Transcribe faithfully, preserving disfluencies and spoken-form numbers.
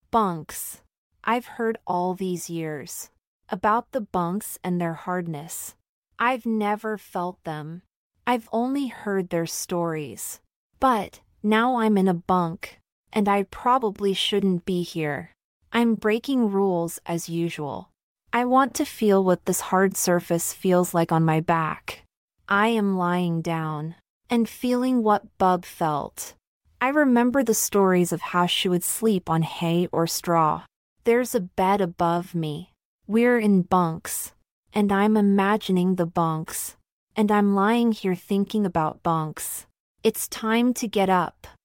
Bunks. I've heard all these years about the bunks and their hardness. I've never felt them. I've only heard their stories. But now I'm in a bunk, and I probably shouldn't be here. I'm breaking rules as usual. I want to feel what this hard surface feels like on my back. I am lying down and feeling what Bub felt. I remember the stories of how she would sleep on hay or straw. There's a bed above me. We're in bunks, and I'm imagining the bunks, and I'm lying here thinking about bunks. It's time to get up.